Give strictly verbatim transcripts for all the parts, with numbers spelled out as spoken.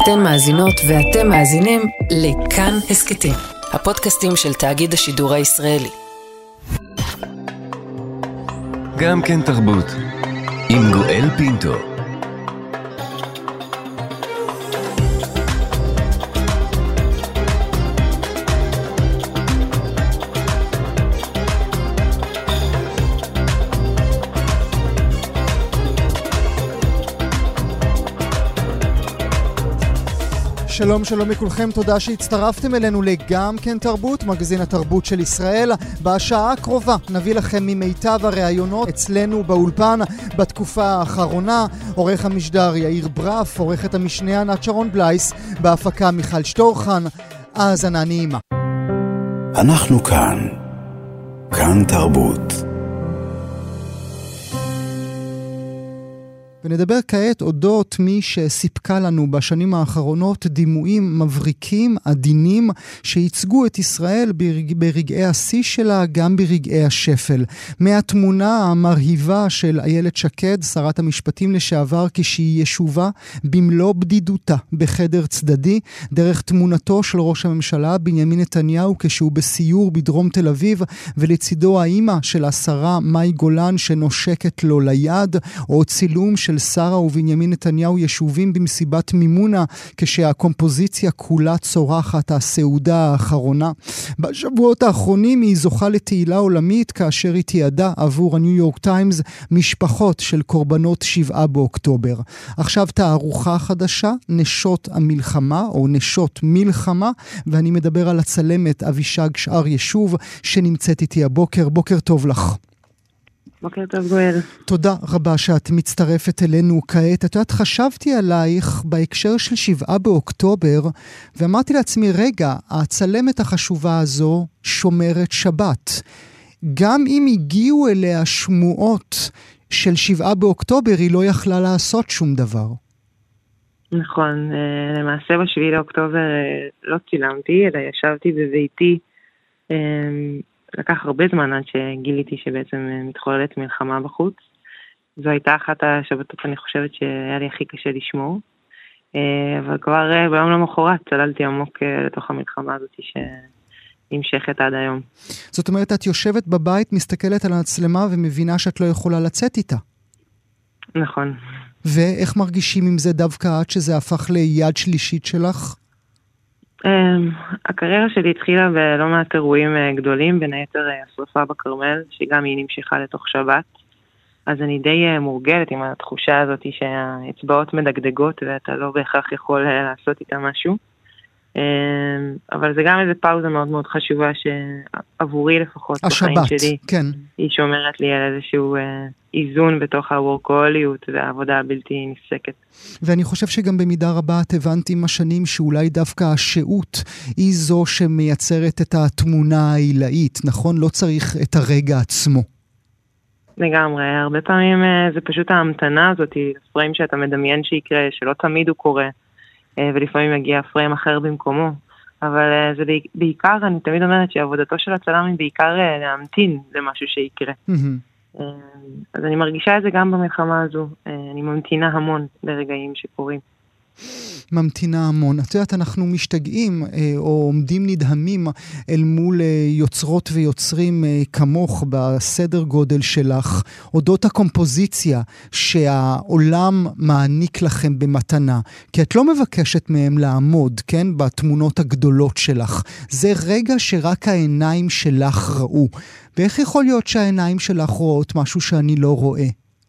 אתן מאזינות ואתם מאזינים לכאן הסקטים, הפודקאסטים של תאגיד השידור הישראלי. גם כן תרבות, עם גואל פינטו. שלום שלום לכולכם, תודה שהצטרפתם אלינו לגם כן תרבות, מגזין התרבות של ישראל. בשעה הקרובה נביא לכם ממיטב הראיונות אצלנו באולפן בתקופה האחרונה. עורך המשדר יאיר ברף, עורכת המשנה ענת שרון בלייס, בהפקה מיכל שטורחן. האזנה נעימה. אנחנו כאן, כאן תרבות. ונדבר כעת אודות מי שסיפקה לנו בשנים האחרונות דימויים מבריקים, עדינים, שייצגו את ישראל ברג... ברגעי השיא שלה, גם ברגעי השפל. מהתמונה המרהיבה של איילת שקד, שרת המשפטים לשעבר, כשהיא ישובה במלוא בדידותה בחדר צדדי, דרך תמונתו של ראש הממשלה בנימין נתניהו כשהוא בסיור בדרום תל אביב, ולצידו האימא של השרה מאי גולן שנושקת לו ליד, או צילום של של שרה ובנימין נתניהו ישובים במסיבת מימונה כשהקומפוזיציה כולה צורחת הסעודה האחרונה. בשבועות האחרונים היא זוכה לתהילה עולמית כאשר היא תיעדה עבור הניו יורק טיימס משפחות של קורבנות שבעה באוקטובר. עכשיו תערוכה חדשה, נשות המלחמה או נשות מלחמה, ואני מדבר על הצלמת אבישג שאר ישוב שנמצאת איתי הבוקר. בוקר טוב לך. בוקר טוב גואל. תודה רבה שאת מצטרפת אלינו כעת. את יודעת, חשבתי עלייך בהקשר של שבעה באוקטובר, ואמרתי לעצמי, רגע, הצלמת החשובה הזו שומרת שבת. גם אם הגיעו אליה שמועות של שבעה באוקטובר, היא לא יכלה לעשות שום דבר. נכון, למעשה בשביעי לאוקטובר לא צילמתי, אלא ישבתי בביתי, לקח הרבה זמן עד שגיליתי שבעצם מתחוללת מלחמה בחוץ. זו הייתה אחת השבתות, אני חושבת שהיה לי הכי קשה לשמור. אבל כבר ביום למחרת צללתי עמוק לתוך המלחמה הזאת שנמשכת עד היום. זאת אומרת, את יושבת בבית, מסתכלת על המצלמה ומבינה שאת לא יכולה לצאת איתה. נכון. ואיך מרגישים עם זה דווקא עד שזה הפך ליד שלישית שלך? הקריירה שלי התחילה בלא מעט אירועים גדולים, בין היתר השרפה בכרמל, שגם היא נמשכה לתוך שבת. אז אני די מורגלת עם התחושה הזאת שהאצבעות מדגדגות ואתה לא בהכרח יכול לעשות איתה משהו. אבל זה גם איזו פאוזה מאוד מאוד חשובה שעבורי לפחות בחיים שלי. כן. היא שומרת לי על איזשהו איזון בתוך הוורקוליות והעבודה הבלתי נפסקת. ואני חושב שגם במידה רבה את הבנת עם השנים שאולי דווקא השעות היא זו שמייצרת את התמונה העילאית, נכון? לא צריך את הרגע עצמו. לגמרי, הרבה פעמים זה פשוט ההמתנה הזאת, פריים שאתה מדמיין שיקרה, שלא תמיד הוא קורה. ולפעמים מגיע פריים אחר במקומו, אבל זה בעיקר, אני תמיד אומרת שעבודתו של הצלם היא בעיקר להמתין למשהו שיקרה. אז אני מרגישה את זה גם במלחמה הזו, אני ממתינה המון לרגעים שקורים. ממתינה המון. את יודעת, אנחנו משתגעים או עומדים נדהמים אל מול יוצרות ויוצרים כמוך בסדר גודל שלך, אודות הקומפוזיציה שהעולם מעניק לכם במתנה, כי את לא מבקשת מהם לעמוד, כן, בתמונות הגדולות שלך. זה רגע שרק העיניים שלך ראו. ואיך יכול להיות שהעיניים שלך רואות משהו שאני לא רואה?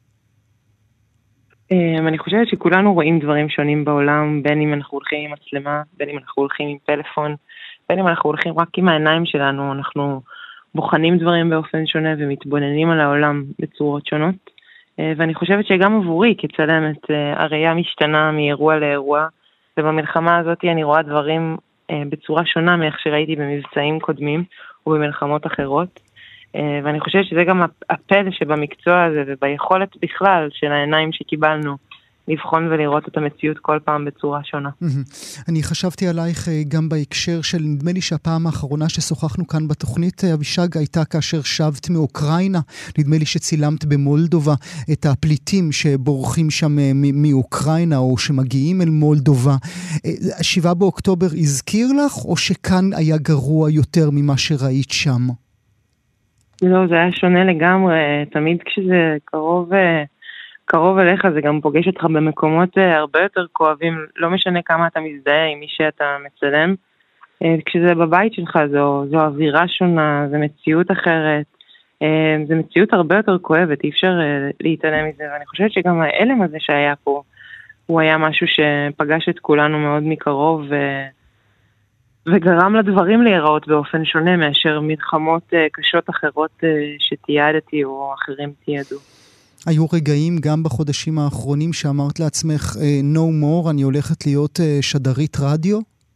אני חושבת שכולנו רואים דברים שונים בעולם, בין אם אנחנו הולכים עם מצלמה, בין אם אנחנו הולכים עם פלאפון, בין אם אנחנו הולכים רק עם העיניים שלנו, אנחנו בוחנים דברים באופן שונה ומתבוננים על העולם בצורות שונות. ואני חושבת שגם עבורי כצלמת, הראייה משתנה מאירוע לאירוע, ובמלחמה הזאת אני רואה דברים בצורה שונה מאיך שראיתי במבצעים קודמים ובמלחמות אחרות. ואני חושבת שזה גם הפלא שבמקצוע הזה וביכולת בכלל של העיניים שקיבלנו לבחון ולראות את המציאות כל פעם בצורה שונה. אני חשבתי עלייך גם בהקשר של, נדמה לי שהפעם האחרונה ששוחחנו כאן בתוכנית, אבישג, הייתה כאשר שבת מאוקראינה. נדמה לי שצילמת במולדובה את הפליטים שבורחים שם מאוקראינה או שמגיעים אל מולדובה. שבעה באוקטובר הזכיר לך, או שכאן היה גרוע יותר ממה שראית שם? לא, זה היה שונה לגמרי. תמיד כשזה קרוב... קרוב אליך, זה גם פוגש אותך במקומות הרבה יותר כואבים, לא משנה כמה אתה מזדהה עם מי שאתה מצלם. כשזה בבית שלך, זו, זו אווירה שונה, זו מציאות אחרת, זו מציאות הרבה יותר כואבת, אי אפשר להתעלם מזה, ואני חושבת שגם האלם הזה שהיה פה, הוא היה משהו שפגש את כולנו מאוד מקרוב, ו... וגרם לדברים להיראות באופן שונה מאשר מלחמות קשות אחרות שתיעדתי או אחרים תיעדו. היו רגעים גם בחודשים האחרונים שאמרת לעצמך, no more, אני הולכת להיות שדרית רדיו?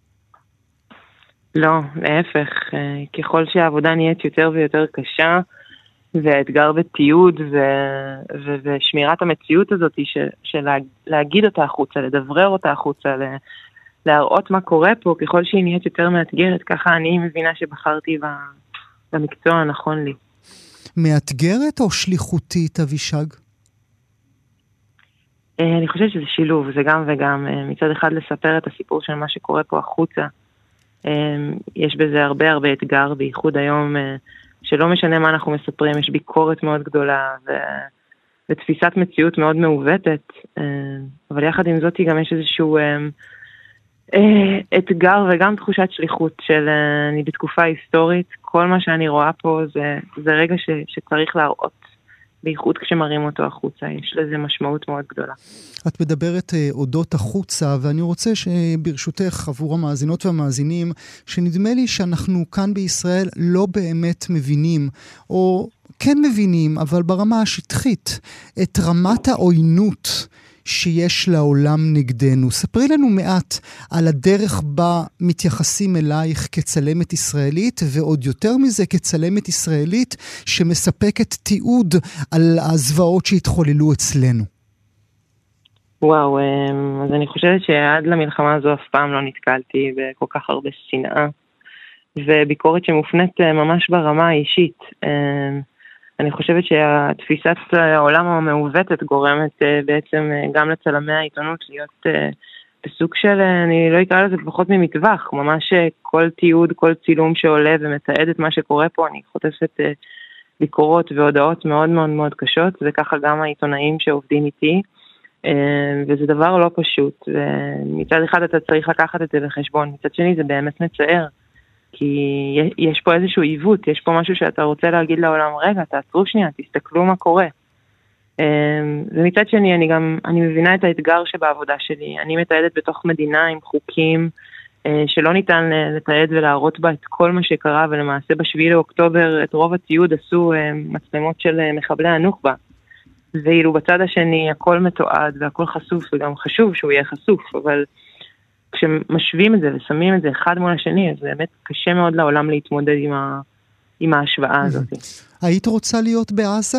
לא, להפך. ככל שהעבודה נהיית יותר ויותר קשה, והאתגר בתיעוד ו- ו- ושמירת המציאות הזאת של, של להגיד אותה החוצה, לדברר אותה החוצה, ל- להראות מה קורה פה, ככל שהיא נהיית יותר מאתגרת, ככה אני מבינה שבחרתי במקצוע הנכון לי. מאתגרת או שליחותית, אבישג? אני חושבת שזה שילוב, זה גם וגם. מצד אחד לספר את הסיפור של מה שקורה פה החוצה. יש בזה הרבה הרבה אתגר, בייחוד היום, שלא משנה מה אנחנו מספרים, יש ביקורת מאוד גדולה ו... ותפיסת מציאות מאוד מעוותת. אבל יחד עם זאת גם יש איזשהו אתגר וגם תחושת שליחות של אני בתקופה היסטורית, כל מה שאני רואה פה זה, זה רגע ש, שצריך להראות, בייחוד כשמראים אותו החוצה, יש לזה משמעות מאוד גדולה. את מדברת אודות החוצה, ואני רוצה שברשותך עבור המאזינות והמאזינים, שנדמה לי שאנחנו כאן בישראל לא באמת מבינים, או כן מבינים, אבל ברמה השטחית, את רמת העוינות שיש לעולם נגדנו. ספרי לנו מעט על הדרך בה מתייחסים אלייך כצלמת ישראלית, ועוד יותר מזה כצלמת ישראלית שמספקת תיעוד על הזוועות שהתחוללו אצלנו. וואו, אז אני חושבת שעד למלחמה הזו אף פעם לא נתקלתי בכל כך הרבה שנאה, וביקורת שמופנית ממש ברמה האישית. אני חושבת שהתפיסת העולם המעוותת גורמת בעצם גם לצלמי העיתונות להיות בסוג של, אני לא אקרא לזה פחות ממטווח, ממש כל תיעוד, כל צילום שעולה ומתעד את מה שקורה פה, אני חוטפת ביקורות והודעות מאוד מאוד מאוד קשות, וככה גם העיתונאים שעובדים איתי, וזה דבר לא פשוט, ומצד אחד אתה צריך לקחת את זה בחשבון, מצד שני זה באמת מצער, כי יש פה איזשהו עיוות, יש פה משהו שאתה רוצה להגיד לעולם, רגע, תעצרו שנייה, תסתכלו מה קורה. ומצד שני, אני גם, אני מבינה את האתגר שבעבודה שלי. אני מתעדת בתוך מדינה עם חוקים שלא ניתן לתעד ולהראות בה את כל מה שקרה, ולמעשה בשביעי לאוקטובר את רוב התיעוד עשו מצלמות של מחבלי הנוח'בה. ואילו בצד השני הכל מתועד והכל חשוף, וגם חשוב שהוא יהיה חשוף, אבל כשמשווים את זה ושמים את זה אחד מול השני, אז באמת קשה מאוד לעולם להתמודד עם, ה... עם ההשוואה הזאת. היית רוצה להיות בעזה?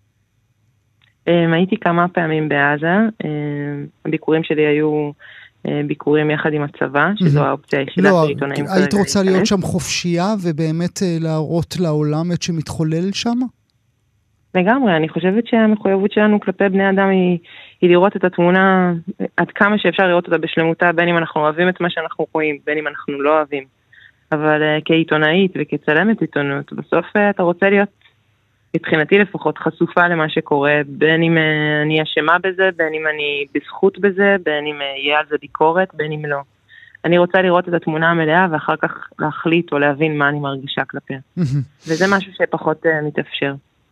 הייתי כמה פעמים בעזה. הביקורים שלי היו ביקורים יחד עם הצבא, שזו האופציה היחידה של עיתונאים. היית רוצה להיות שם חופשייה ובאמת להראות לעולם את שמתחולל שם? לגמרי, אני חושבת שהמחויבות שלנו כלפי בני אדם היא, היא לראות את התמונה עד כמה שאפשר לראות אותה בשלמותה, בין אם אנחנו אוהבים את מה שאנחנו רואים, בין אם אנחנו לא אוהבים. אבל uh, כעיתונאית וכצלמת עיתונות, בסוף uh, אתה רוצה להיות, מבחינתי לפחות, חשופה למה שקורה, בין אם uh, אני אשמה בזה, בין אם אני בזכות בזה, בין אם uh, יהיה על זה ביקורת, בין אם לא. אני רוצה לראות את התמונה המלאה ואחר כך להחליט או להבין מה אני מרגישה כלפיה. וזה משהו שפחות uh, מתאפשר.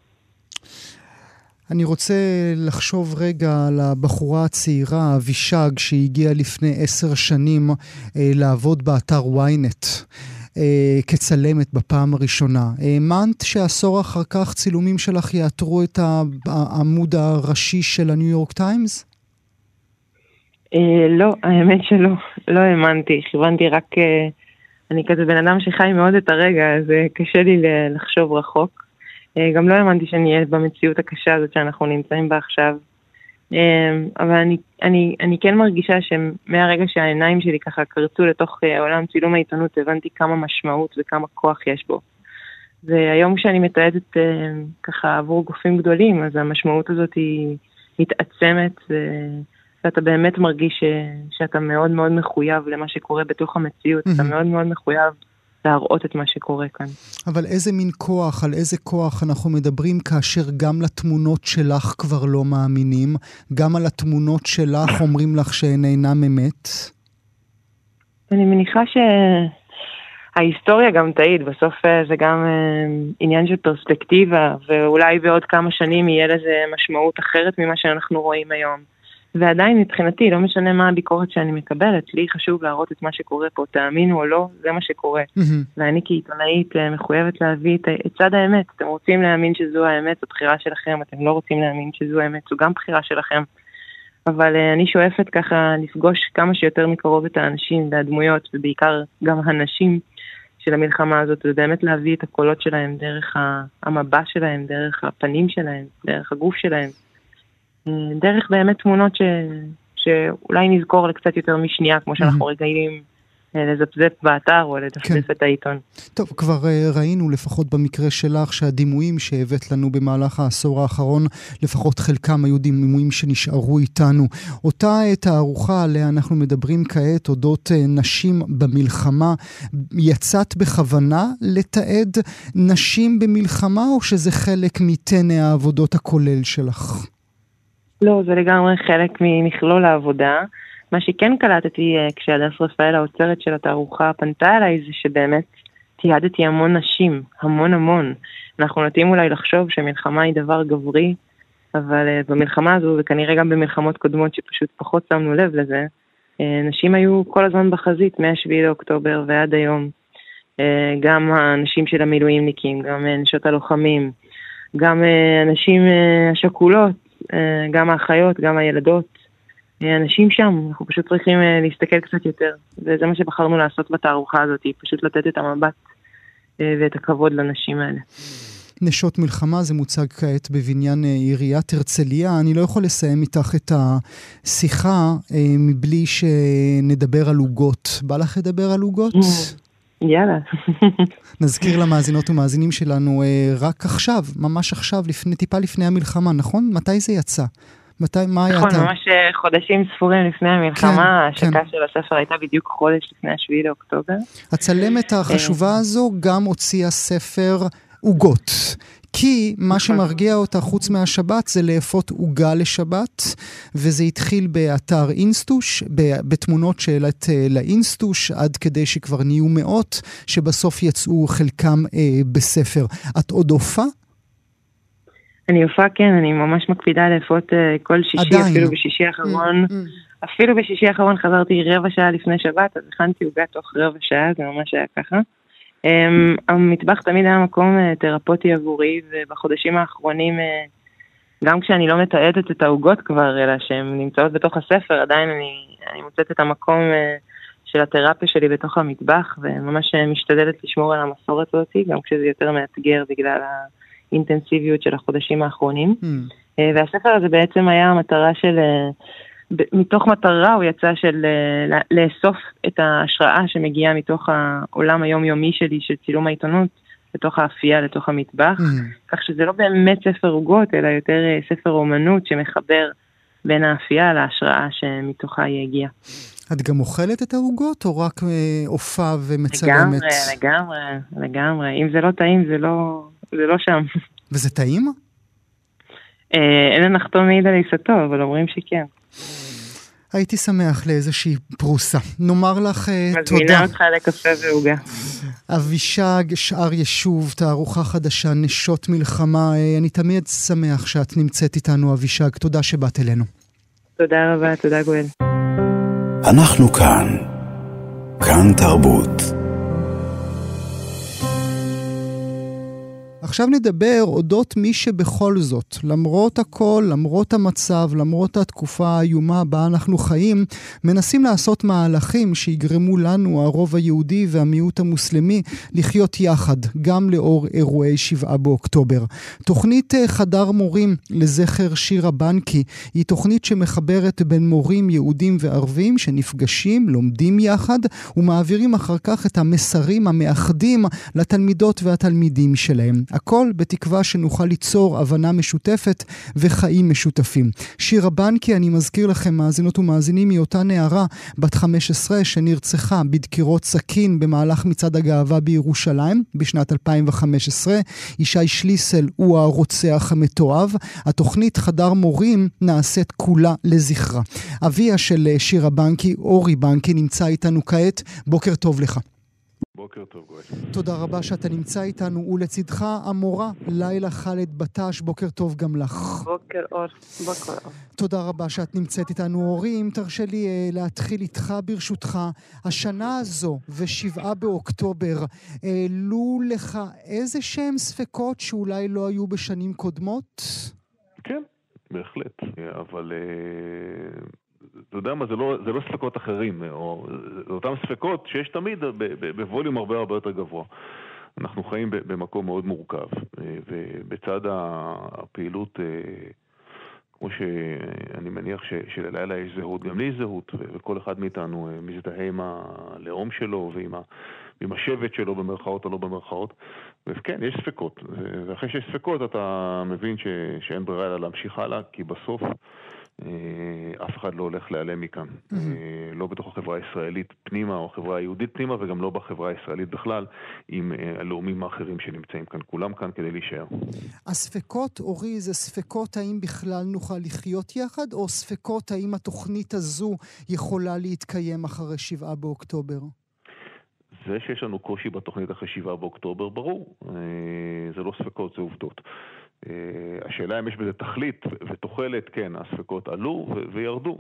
אני רוצה לחשוב רגע על הבחורה הצעירה, אבישג, שהגיעה לפני עשר שנים אה, לעבוד באתר וויינט אה, כצלמת בפעם הראשונה. האמנת שעשור אחר כך צילומים שלך יאתרו את העמוד הראשי של הניו יורק טיימס? אה, לא, האמת שלא. לא האמנתי. כיוונתי רק, אה, אני כזה בן אדם שחי מאוד את הרגע, אז אה, קשה לי לחשוב רחוק. גם לא האמנתי שאני אהיה במציאות הקשה הזאת שאנחנו נמצאים בה עכשיו. אבל אני, אני, אני כן מרגישה שמהרגע שהעיניים שלי ככה קרצו לתוך עולם צילום העיתונות, הבנתי כמה משמעות וכמה כוח יש בו. והיום כשאני מתעדת ככה עבור גופים גדולים, אז המשמעות הזאת היא מתעצמת, ואתה באמת מרגיש שאתה מאוד מאוד מחויב למה שקורה בתוך המציאות, אתה מאוד מאוד מחויב להראות את מה שקורה כאן. אבל איזה מין כוח, על איזה כוח אנחנו מדברים כאשר גם לתמונות שלך כבר לא מאמינים, גם על התמונות שלך אומרים לך שהן אינם אמת? אני מניחה שההיסטוריה גם תעיד, בסוף זה גם עניין של פרספקטיבה, ואולי בעוד כמה שנים יהיה לזה משמעות אחרת ממה שאנחנו רואים היום. ועדיין מבחינתי, לא משנה מה הביקורת שאני מקבלת, לי חשוב להראות את מה שקורה פה, תאמינו או לא, זה מה שקורה. Mm-hmm. ואני כעיתונאית מחויבת להביא את, את צד האמת. אתם רוצים להאמין שזו האמת, זו בחירה שלכם, אתם לא רוצים להאמין שזו האמת, זו גם בחירה שלכם. אבל אני שואפת ככה לפגוש כמה שיותר מקרוב את האנשים והדמויות, ובעיקר גם הנשים של המלחמה הזאת, ובאמת להביא את הקולות שלהם דרך המבע שלהם, דרך הפנים שלהם, דרך הגוף שלהם. דרך באמת תמונות ש... שאולי נזכור לקצת יותר משנייה, כמו שאנחנו רגעים לזפזפ באתר או לדפדף את העיתון. טוב, כבר ראינו לפחות במקרה שלך שהדימויים שהבאת לנו במהלך העשור האחרון, לפחות חלקם היו דימויים שנשארו איתנו. אותה תערוכה עליה אנחנו מדברים כעת, אודות נשים במלחמה, יצאת בכוונה לתעד נשים במלחמה, או שזה חלק מטנא העבודות הכולל שלך? לא, זה לגמרי חלק ממכלול העבודה. מה שכן קלטתי כשהדס רפאל, האוצרת של התערוכה, פנתה אליי, זה שבאמת תיעדתי המון נשים, המון המון. אנחנו נוטים אולי לחשוב שמלחמה היא דבר גברי, אבל במלחמה הזו, וכנראה גם במלחמות קודמות שפשוט פחות שמנו לב לזה, נשים היו כל הזמן בחזית, מהשביעי לאוקטובר ועד היום. גם הנשים של המילואימניקים, גם נשות הלוחמים, גם הנשים השכולות, גם האחיות, גם הילדות, אנשים שם, אנחנו פשוט צריכים להסתכל קצת יותר, וזה מה שבחרנו לעשות בתערוכה הזאת, פשוט לתת את המבט ואת הכבוד לנשים האלה. נשות מלחמה זה מוצג כעת בבניין עיריית הרצליה. אני לא יכול לסיים איתך את השיחה מבלי שנדבר על עוגות. בא לך לדבר על עוגות? יאללה. נזכיר למאזינות ומאזינים שלנו רק עכשיו, ממש עכשיו, לפני, טיפה לפני המלחמה, נכון? מתי זה יצא? מתי, מה היה? נכון, ממש חודשים ספורים לפני המלחמה, ההשקה של הספר הייתה בדיוק חודש לפני השביעי לאוקטובר. הצלמת החשובה הזו גם הוציאה ספר עוגות. כי מה שמרגיע אותה חוץ מהשבת זה לאפות עוגה לשבת, וזה התחיל באתר אינסטוש, בתמונות שאלת לאינסטוש, עד כדי שכבר נהיו מאות, שבסוף יצאו חלקם אה, בספר. את עוד הופעה? אני הופעה, כן, אני ממש מקפידה לאפות uh, כל שישי, עדיין. אפילו בשישי האחרון. Mm, mm. אפילו בשישי האחרון חזרתי רבע שעה לפני שבת, אז הכנתי עוגה תוך רבע שעה, זה ממש היה ככה. Um, המטבח תמיד היה מקום uh, תרפוטי עבורי, ובחודשים האחרונים, uh, גם כשאני לא מתעדת את העוגות כבר, אלא שהן נמצאות בתוך הספר, עדיין אני, אני מוצאת את המקום uh, של התרפיה שלי בתוך המטבח, וממש uh, משתדלת לשמור על המסורת הזאת, גם כשזה יותר מאתגר בגלל ה... אינטנסיביות של החודשים האחרונים. Mm. והספר הזה בעצם היה המטרה של, מתוך מטרה הוא יצא של לאסוף את ההשראה שמגיעה מתוך העולם היומיומי שלי של צילום העיתונות, לתוך האפייה, לתוך המטבח, mm. כך שזה לא באמת ספר עוגות, אלא יותר ספר אומנות שמחבר בין האפייה להשראה שמתוכה היא הגיעה. את גם אוכלת את העוגות, או רק אופה ומצלמת? לגמרי, לגמרי, לגמרי. אם זה לא טעים, זה לא... זה לא שם. וזה טעים? אין הנחתום מעיד על עיסתו, אבל אומרים שכן. הייתי שמח לאיזושהי פרוסה. נאמר לך תודה. מזמינה אותך לקפה ועוגה. אבישג, שאר יישוב, תערוכה חדשה, נשות מלחמה. אני תמיד שמח שאת נמצאת איתנו, אבישג. תודה שבאת אלינו. תודה רבה, תודה גואל. אנחנו כאן. כאן תרבות. עכשיו נדבר אודות מי שבכל זאת, למרות הכל, למרות המצב, למרות התקופה האיומה בה אנחנו חיים, מנסים לעשות מהלכים שיגרמו לנו, הרוב היהודי והמיעוט המוסלמי, לחיות יחד, גם לאור אירועי שבעה באוקטובר. תוכנית חדר מורים לזכר שירה בנקי היא תוכנית שמחברת בין מורים יהודים וערבים שנפגשים, לומדים יחד ומעבירים אחר כך את המסרים המאחדים לתלמידות והתלמידים שלהם. הכל בתקווה שנוכל ליצור הבנה משותפת וחיים משותפים. שירה בנקי, אני מזכיר לכם מאזינות ומאזינים, היא אותה נערה בת חמש עשרה שנרצחה בדקירות סכין במהלך מצעד הגאווה בירושלים בשנת אלפיים וחמש עשרה. ישי שליסל הוא הרוצח המתועב. התוכנית חדר מורים נעשית כולה לזכרה. אביה של שירה בנקי, אורי בנקי, נמצא איתנו כעת. בוקר טוב לך. בוקר טוב, גואל. תודה רבה שאתה נמצא איתנו, ולצידך המורה לילה חלד בטש. בוקר טוב גם לך. בוקר אור, בוקר אור. תודה רבה שאת נמצאת איתנו. אורי, אם תרשה לי אה, להתחיל איתך ברשותך, השנה הזו ושבעה באוקטובר, העלו לך איזה שהם ספקות שאולי לא היו בשנים קודמות? כן, בהחלט, אבל אתה יודע מה, זה לא, זה לא ספקות אחרים, או זה אותם ספקות שיש תמיד בווליום הרבה הרבה יותר גבוה. אנחנו חיים במקום מאוד מורכב, ובצד הפעילות, כמו שאני מניח שללילה יש זהות, גם לי יש זהות, וכל אחד מאיתנו מזדהה עם הלאום שלו ועם ה... עם השבט שלו במרכאות או לא במרכאות. וכן, יש ספקות. ואחרי שיש ספקות אתה מבין ש... שאין ברירה אלא להמשיך הלאה, כי בסוף אף אחד לא הולך להיעלם מכאן. Mm-hmm. לא בתוך החברה הישראלית פנימה או החברה היהודית פנימה, וגם לא בחברה הישראלית בכלל, עם הלאומים האחרים שנמצאים כאן. כולם כאן כדי להישאר. הספקות, אורי, זה ספקות האם בכלל נוכל לחיות יחד, או ספקות האם התוכנית הזו יכולה להתקיים אחרי שבעה באוקטובר? זה שיש לנו קושי בתוכנית אחרי שבעה באוקטובר, ברור. זה לא ספקות, זה עובדות. השאלה אם יש בזה תכלית ותוחלת, כן, הספקות עלו וירדו.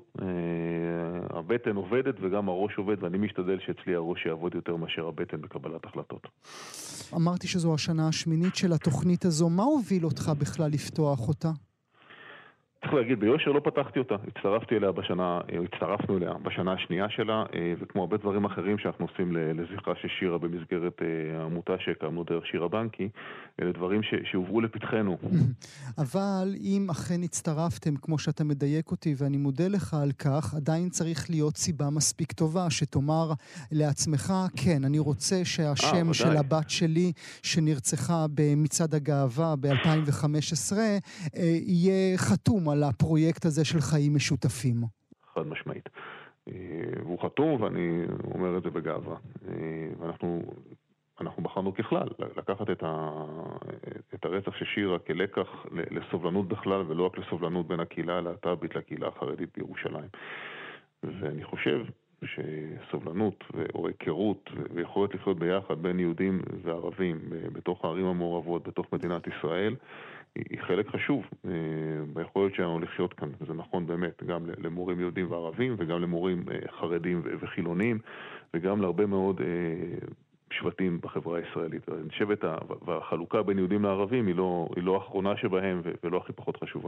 הבטן עובדת וגם הראש עובד, ואני משתדל שאצלי הראש יעבוד יותר מאשר הבטן בקבלת החלטות. אמרתי שזו השנה השמינית של התוכנית הזו. מה הוביל אותך בכלל לפתוח אותה? צריך להגיד, ביושר לא פתחתי אותה, הצטרפתי אליה בשנה, הצטרפנו אליה בשנה השנייה שלה, וכמו הרבה דברים אחרים שאנחנו עושים לזכרה של שירה במסגרת העמותה שהקמנו דרך שירה בנקי, אלה דברים שהובאו לפתחנו. אבל אם אכן הצטרפתם, כמו שאתה מדייק אותי, ואני מודה לך על כך, עדיין צריך להיות סיבה מספיק טובה, שתאמר לעצמך, כן, אני רוצה שהשם 아, של הבת שלי, שנרצחה במצעד הגאווה ב-אלפיים וחמש עשרה, יהיה חתום על הפרויקט הזה של חיים משותפים. חד משמעית. והוא חתום, ואני אומר את זה בגאווה. ואנחנו אנחנו בחרנו ככלל לקחת את, ה, את הרצח של שירה כלקח לסובלנות בכלל, ולא רק לסובלנות בין הקהילה הלהט"בית לקהילה החרדית בירושלים. ואני חושב שסובלנות או היכרות ויכולת לחיות ביחד בין יהודים וערבים בתוך הערים המעורבות, בתוך מדינת ישראל, היא חלק חשוב ביכולת שלנו לחיות כאן. זה נכון באמת גם למורים יהודים וערבים, וגם למורים חרדים וחילונים, וגם להרבה מאוד שבטים בחברה הישראלית. אני חושבת, והחלוקה בין יהודים לערבים היא לא, היא לא האחרונה שבהם ולא הכי פחות חשובה.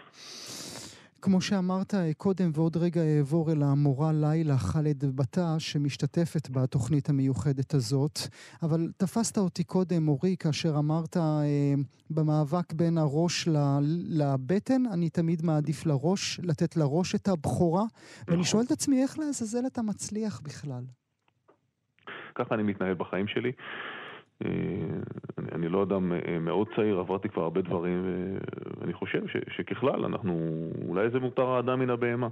כמו שאמרת קודם, ועוד רגע אעבור אל המורה לילה חלד בטש, שמשתתפת בתוכנית המיוחדת הזאת, אבל תפסת אותי קודם, אורי, כאשר אמרת אה, במאבק בין הראש לבטן, אני תמיד מעדיף לראש, לתת לראש את הבחורה, ואני שואל את עצמי, איך לעזאזל אתה מצליח בכלל? ככה אני מתנהל בחיים שלי. אני, אני לא אדם מאוד צעיר, עברתי כבר הרבה דברים, ואני חושב ש, שככלל אנחנו, אולי זה מותר האדם מן הבהמה.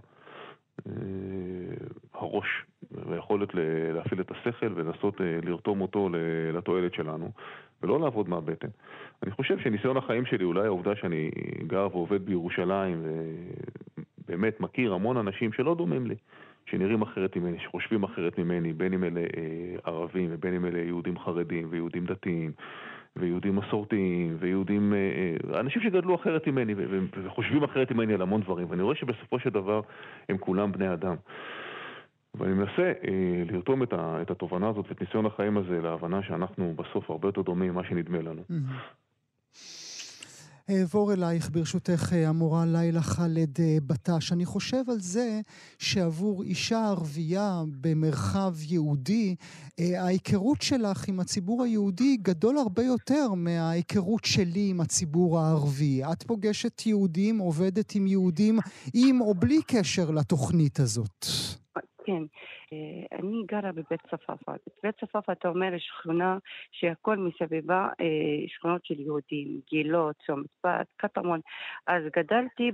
הראש, ויכולת להפעיל את השכל ולנסות לרתום אותו לתועלת שלנו, ולא לעבוד מהבטן. אני חושב שניסיון החיים שלי, אולי העובדה שאני גר ועובד בירושלים, ובאמת מכיר המון אנשים שלא דומים לי, שנראים אחרת ממני, שחושבים אחרת ממני, בין אם אלה אה, ערבים ובין אם אלה יהודים חרדים ויהודים דתיים ויהודים מסורתיים ויהודים, אה, אנשים שגדלו אחרת ממני ו- וחושבים אחרת ממני על המון דברים, ואני רואה שבסופו של דבר הם כולם בני אדם. ואני מנסה אה, לרתום את, ה- את התובנה הזאת ואת ניסיון החיים הזה להבנה שאנחנו בסוף הרבה יותר דומים ממה שנדמה לנו. Mm-hmm. אעבור אלייך ברשותך המורה לילה ח'אלד בטש. אני חושב על זה שעבור אישה ערבייה במרחב יהודי, ההיכרות שלך עם הציבור היהודי גדול הרבה יותר מההיכרות שלי עם הציבור הערבי. את פוגשת יהודים, עובדת עם יהודים, עם או בלי קשר לתוכנית הזאת. כן, אני גרה בבית צפאפא. בבית צפאפא אתה אומר שכונה שהכל מסביבה שכונות של יהודים, גילות, צומת בת, קטמון. אז גדלתי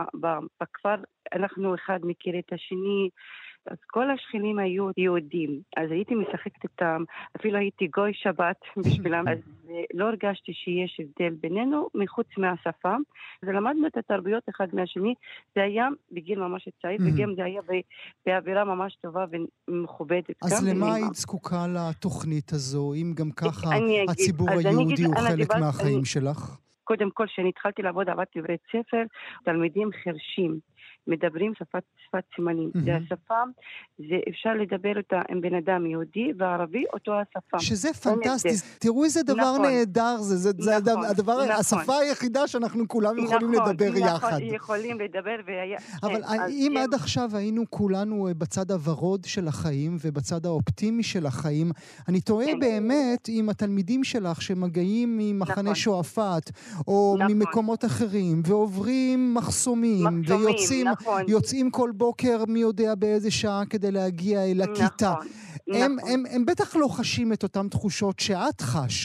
בכפר, אנחנו אחד מכיר את השני, אז כל השכנים היו יהודים, אז הייתי משחקת איתם, אפילו הייתי גוי שבת בשבילם, אז לא הרגשתי שיש הבדל בינינו מחוץ מהשפה, ולמדנו את התרבויות אחד מהשני, זה היה בגיל ממש צעיר, וגם זה היה באווירה ממש טובה ומכובדת. אז למה היית זקוקה לתוכנית הזו, אם גם ככה הציבור היהודי הוא חלק מהחיים שלך? קודם כל, כשאני התחלתי לעבוד, עבדתי בבית ספר, תלמידים חרשים, מדברים שפת, שפת סימנים. Mm-hmm. זה השפה, זה אפשר לדבר אותה עם בן אדם יהודי וערבי, אותו השפה. שזה פנטסטי. תראו איזה דבר נכון. נהדר זה. זה, נכון, זה הדבר, נכון. השפה היחידה שאנחנו כולם יכולים נכון, לדבר נכון, יחד. נכון, יכולים לדבר. והיה, אבל כן, אם עד כן. עכשיו היינו כולנו בצד הוורוד של החיים, ובצד האופטימי של החיים, אני טועה כן. באמת עם התלמידים שלך שמגיעים ממחנה נכון. שועפאט, או נכון. ממקומות אחרים, ועוברים מחסומים, מחסומים ויוצאים נכון. יוצאים כל בוקר מי יודע באיזה שעה כדי להגיע אל הכיתה. נכון, הם, נכון. הם, הם בטח לא חשים את אותם תחושות שאת חשה.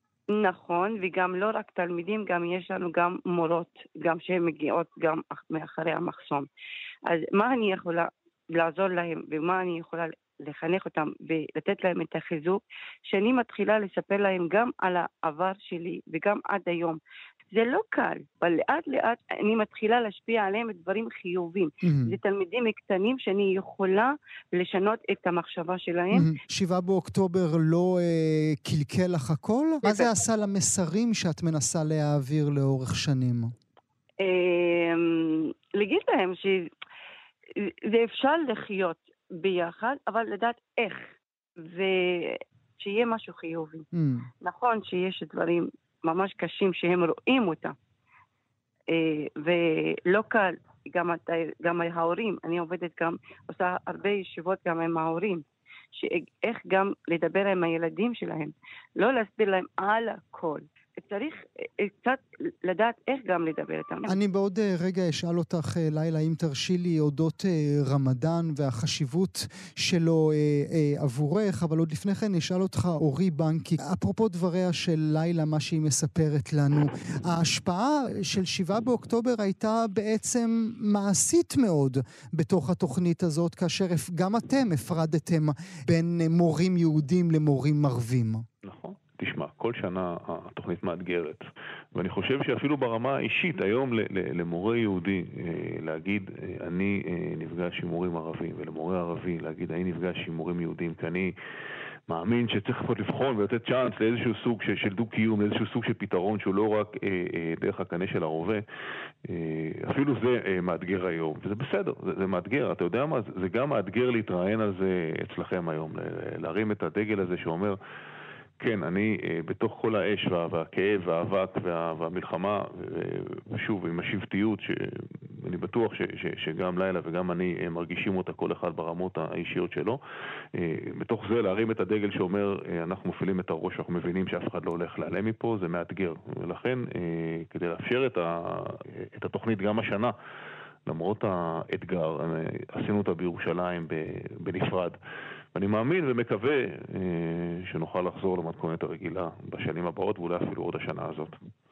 נכון, וגם לא רק תלמידים, גם יש לנו גם מורות, גם שהן מגיעות גם מאחרי המחסום. אז מה אני יכולה לעזור להם, ומה אני יכולה לחנך אותם, ולתת להם את החיזוק, שאני מתחילה לספר להם גם על העבר שלי, וגם עד היום. זה לא קל, אבל לאט לאט אני מתחילה להשפיע עליהם את דברים חיובים. Mm-hmm. זה תלמידים קטנים שאני יכולה לשנות את המחשבה שלהם. Mm-hmm. שבעה באוקטובר לא אה, קלקל לך הכל? מה זה עשה למסרים שאת מנסה להעביר לאורך שנים? אה, להגיד להם שזה אפשר לחיות ביחד, אבל לדעת איך, ושיהיה משהו חיובי. Mm-hmm. נכון שיש דברים ממש קשים שהם רואים אותה, ולא קל, גם, גם ההורים, אני עובדת גם, עושה הרבה ישיבות גם עם ההורים, שאיך גם לדבר עם הילדים שלהם, לא להסביר להם על הכל, צריך קצת לדעת איך גם לדבר איתם. אני בעוד רגע אשאל אותך, לילה, אם תרשי לי, אודות רמדאן והחשיבות שלו עבורך, אבל עוד לפני כן אשאל אותך, אורי בנקי, אפרופו דבריה של לילה, מה שהיא מספרת לנו, ההשפעה של שבעה באוקטובר הייתה בעצם מעשית מאוד בתוך התוכנית הזאת, כאשר גם אתם הפרדתם בין מורים יהודים למורים ערבים. נכון. תשמע, כל שנה התוכנית מאתגרת, ואני חושב שאפילו ברמה האישית, היום למורה יהודי להגיד, אני נפגש עם מורים ערבים, ולמורה ערבי להגיד, אני נפגש עם מורים יהודים, כי אני מאמין שצריך לפחות לבחון ולתת צ'אנס לאיזשהו סוג של דו-קיום, לאיזשהו סוג של פתרון שהוא לא רק דרך הקנה של הרובה, אפילו זה מאתגר היום, וזה בסדר, זה, זה מאתגר, אתה יודע מה? זה גם מאתגר להתראיין על זה אצלכם היום, להרים את הדגל הזה שאומר, כן, אני בתוך כל האש והכאב והאבק והמלחמה, ושוב, עם השבטיות, שאני בטוח ש, ש, שגם לילה וגם אני מרגישים אותה כל אחד ברמות האישיות שלו, בתוך זה להרים את הדגל שאומר, אנחנו מפעילים את הראש, אנחנו מבינים שאף אחד לא הולך להיעלם מפה, זה מאתגר. ולכן, כדי לאפשר את, ה, את התוכנית גם השנה, למרות האתגר, עשינו אותה בירושלים בנפרד. ואני מאמין ומקווה שנוכל לחזור למתכונת הרגילה בשנים הבאות, ואולי אפילו עוד השנה הזאת.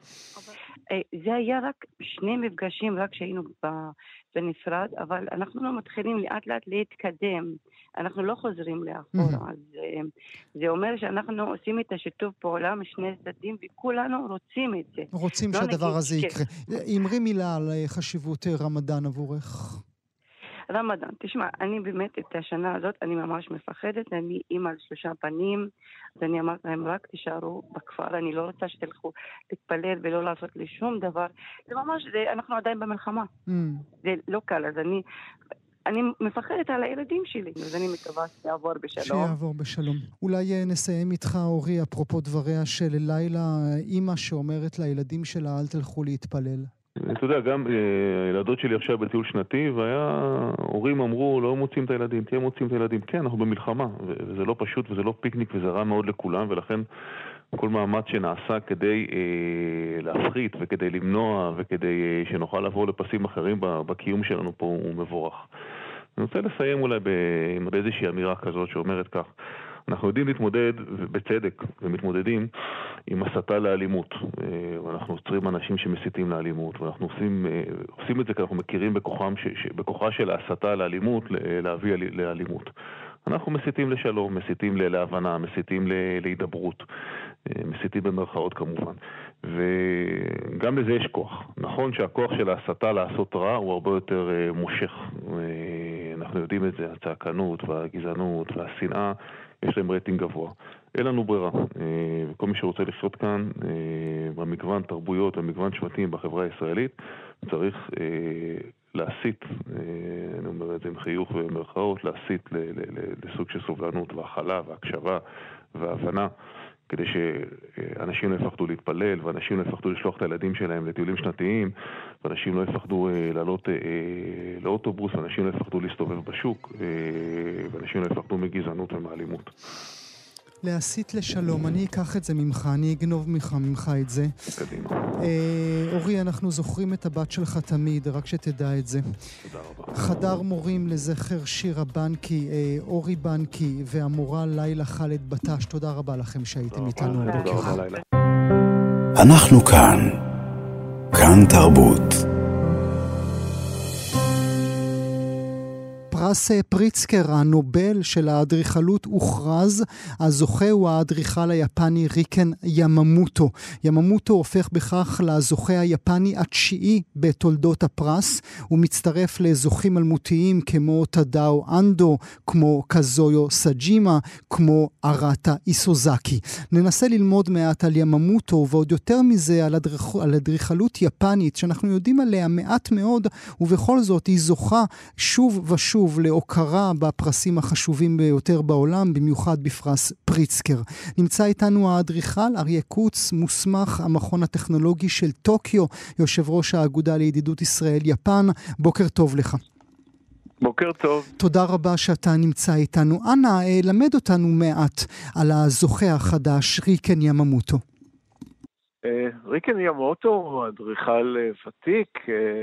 זה היה רק שני מפגשים, רק שהיינו בנפרד, אבל אנחנו לא מתחילים לאט לאט להתקדם. אנחנו לא חוזרים לאחור. אז זה אומר שאנחנו עושים את השיתוף פעולה משני צדדים, וכולנו רוצים את זה. רוצים שהדבר הזה יקרה. אמרי מילה על חשיבות רמדאן עבורך. רמדאן, תשמע, אני באמת את השנה הזאת, אני ממש מפחדת, אני אימא לשלושה בנים, אז אני אמרת להם, רק תישארו בכפר, אני לא רוצה שתלכו להתפלל ולא לעשות לי שום דבר, זה ממש, זה, אנחנו עדיין במלחמה, mm. זה לא קל, אז אני, אני מפחדת על הילדים שלי, אז אני מקווה שיעבור בשלום. שיעבור בשלום. אולי נסיים איתך, אורי, אפרופו דבריה של לילה, אימא שאומרת לילדים שלה, אל תלכו להתפלל. אתה יודע, גם הילדות שלי עכשיו בטיול שנתי, והיה, הורים אמרו, לא מוצאים את הילדים, תהיה מוצאים את הילדים. כן, אנחנו במלחמה, וזה לא פשוט, וזה לא פיקניק, וזה רע מאוד לכולם, ולכן כל מאמץ שנעשה כדי אה, להפחית, וכדי למנוע, וכדי אה, שנוכל לעבור לפסים אחרים בקיום שלנו פה, הוא מבורך. אני רוצה לסיים אולי באיזושהי אמירה כזאת שאומרת כך, אנחנו יודעים להתמודד, בצדק, ומתמודדים עם הסתה לאלימות. ואנחנו עוצרים אנשים שמסיתים לאלימות, ואנחנו עושים, עושים את זה כי אנחנו מכירים בכוחם, בכוחה של ההסתה לאלימות, להביא לאלימות. אנחנו מסיתים לשלום, מסיתים להבנה, מסיתים להידברות, מסיתים במרכאות כמובן. וגם לזה יש כוח. נכון שהכוח של ההסתה לעשות רע הוא הרבה יותר מושך. אנחנו יודעים את זה, הצעקנות והגזענות והשנאה, יש להם רייטינג גבוה. אין לנו ברירה. וכל מי שרוצה לחיות כאן, במגוון תרבויות ומגוון שבטים בחברה הישראלית, צריך להסית, אני אומר את זה עם חיוך ומרכאות, להסית לסוג של סובלנות והכלה והקשבה והבנה, כדי שאנשים לא יפחדו להתפלל, ואנשים לא יפחדו לשלוח את הילדים שלהם לטיולים שנתיים, ואנשים לא יפחדו לעלות לאוטובוס, ואנשים לא יפחדו להסתובב בשוק, ואנשים לא יפחדו מגזענות ומאלימות. להסית לשלום, אני אקח את זה ממך, אני אגנוב ממך, ממך את זה. קדימה. אה, אורי, אנחנו זוכרים את הבת שלך תמיד, רק שתדע את זה. תודה רבה. חדר מורים לזכר שירה בנקי, אה, אורי בנקי והמורה לילה חלד בטש, תודה רבה לכם שהייתם איתנו. תודה רבה לילה. אנחנו כאן. כאן תרבות. פרס פריצקר, הנובל של האדריכלות, הוכרז. הזוכה הוא האדריכל היפני ריקן יממוטו. יממוטו הופך בכך לזוכה היפני התשיעי בתולדות הפרס. הוא מצטרף לזוכים אלמותיים כמו טדאו אנדו, כמו קזויו סג'ימה, כמו אראטה איסוזאקי. ננסה ללמוד מעט על יממוטו, ועוד יותר מזה על, אדריכ... על אדריכלות יפנית שאנחנו יודעים עליה מעט מאוד, ובכל זאת היא זוכה שוב ושוב להוקרה בפרסים החשובים ביותר בעולם, במיוחד בפרס פריצקר. נמצא איתנו האדריכל אריה קוץ, מוסמך המכון הטכנולוגי של טוקיו, יושב ראש האגודה לידידות ישראל-יפן. בוקר טוב לך. בוקר טוב. תודה רבה שאתה נמצא איתנו. אנא, למד אותנו מעט על הזוכה החדש, ריקן יממוטו. ריקן יממוטו הוא אדריכל ותיק,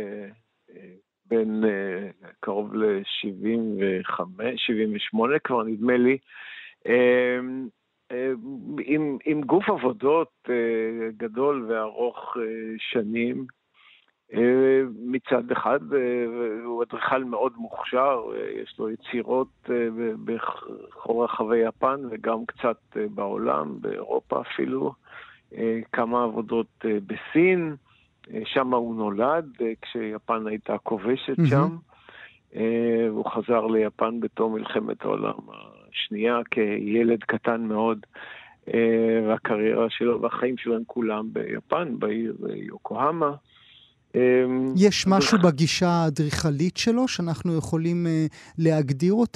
בין uh, קרוב ל-שבעים וחמש, שבעים ושמונה כבר נדמה לי, uh, uh, עם, עם גוף עבודות uh, גדול וארוך uh, שנים. Uh, מצד אחד uh, הוא אדריכל מאוד מוכשר, uh, יש לו יצירות uh, בכל רחבי יפן וגם קצת uh, בעולם, באירופה אפילו, uh, כמה עבודות uh, בסין, שם הוא נולד, כשיפן הייתה כובשת mm-hmm. שם. הוא חזר ליפן בתום מלחמת העולם השנייה, כילד קטן מאוד, והקריירה שלו והחיים שלו הם כולם ביפן, בעיר יוקוהמה. יש משהו בגישה האדריכלית שלו שאנחנו יכולים להגדיר אותה?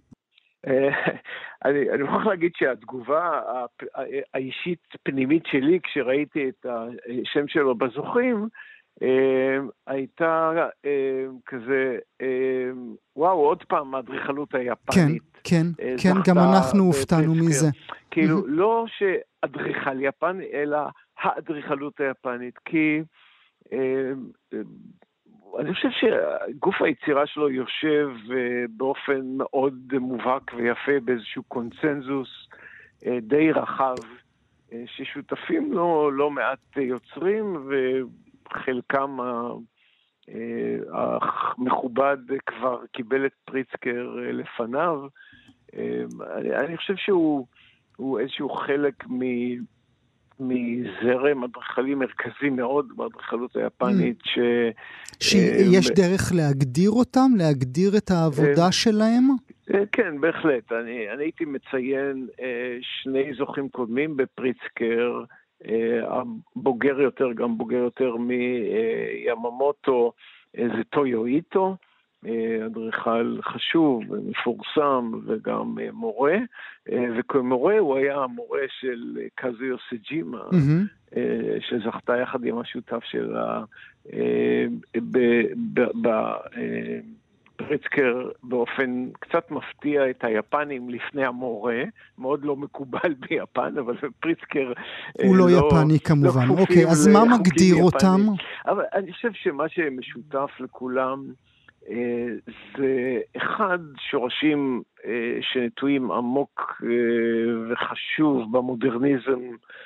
אני, אני מוכרח להגיד שהתגובה האישית פנימית שלי כשראיתי את השם שלו בזוכים הייתה כזה, וואו, עוד פעם האדריכלות היפנית. כן, כן, כן, גם אנחנו הופתענו מזה. כאילו, לא שאדריכל יפני, אלא האדריכלות היפנית, כי אני חושב שגוף היצירה שלו יושב באופן מאוד מובהק ויפה באיזשהו קונצנזוס די רחב, ששותפים לו לא מעט יוצרים, וחלקם המכובד כבר קיבל את פריצקר לפניו. אני חושב שהוא איזשהו חלק מ... מזרם אדריכלי מרכזי מאוד באדריכלות היפנית. ש... שיש דרך להגדיר אותם, להגדיר את העבודה שלהם? כן, בהחלט. אני, אני הייתי מציין שני זוכים קודמים בפריצקר, הבוגר יותר, גם בוגר יותר מיממוטו, זה טויו איטו, אדריכל חשוב ומפורסם וגם מורה, וכמורה הוא היה המורה של קזויו סג'ימה, mm-hmm. שזכתה יחד עם השותף שלה בפריצקר באופן קצת מפתיע את היפנים לפני המורה, מאוד לא מקובל ביפן, אבל פריצקר הוא לא, לא יפני כמובן. לא אוקיי, אז מה מגדיר יפני. אותם? אבל אני חושב שמה שמשותף לכולם זה אחד, שורשים שנטועים עמוק וחשוב במודרניזם